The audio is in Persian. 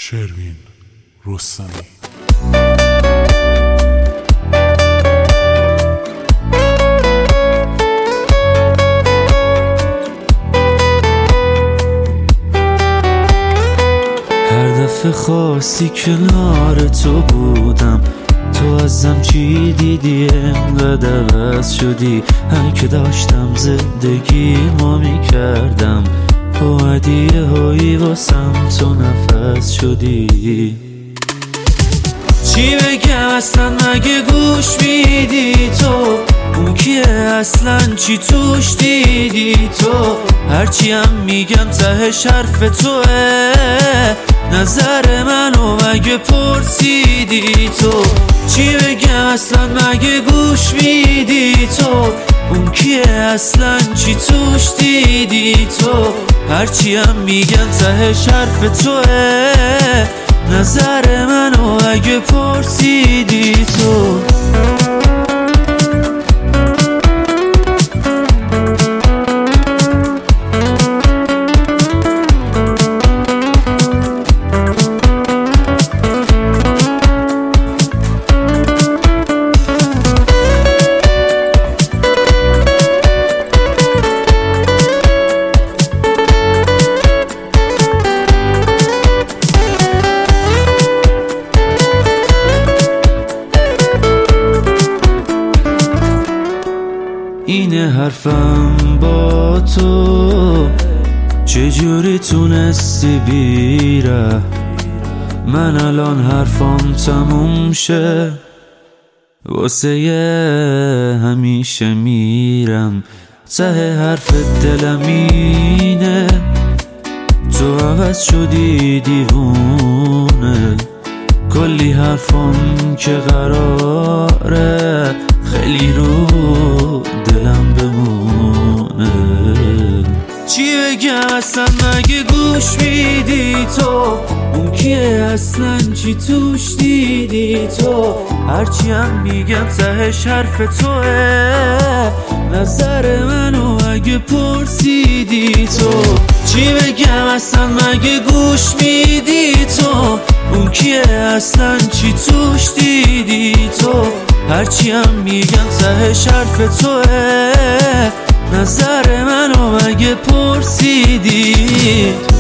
شروین رستمی. هر دفعه خواستی کنار تو بودم، تو ازم چی دیدی انقدر عوض شدی؟ هر که داشتم زندگی ما میکردم، تو هدیه هایی واسم تو نفس شدی. چی بگم اصلا مگه گوش میدی تو؟ اون کیه اصلا چی توش دیدی تو؟ هرچی هم میگم تهش حرف توه، نظر منو مگه پرسیدی تو؟ چی بگم اصلا مگه گوش میدی تو؟ اون کیه اصلا چی توش دیدی تو؟ هرچی هم میگم تهش حرف توه، نظر منو اگه پرسیدی تو. اینه حرفم با تو، چجوری تونستی بیره؟ من الان حرفام تموم شه، واسه همیشه میرم ته حرف دلم اینه، تو عوض شدی دیوونه. کلی حرفام که قراره خیلی رو دلم بمونه. چی بگم اصلا مگه گوش میدی تو؟ اون کیه اصلا چی توش دیدی تو؟ هرچی هم میگم تهش حرف توه، نظر منو اگه پرسیدی تو. چی بگم اصلا مگه گوش میدی تو؟ اون کیه اصلا چی توش دیدی تو؟ هرچی هم میگم تهش حرف توه، نظر منو مگه پرسیدی؟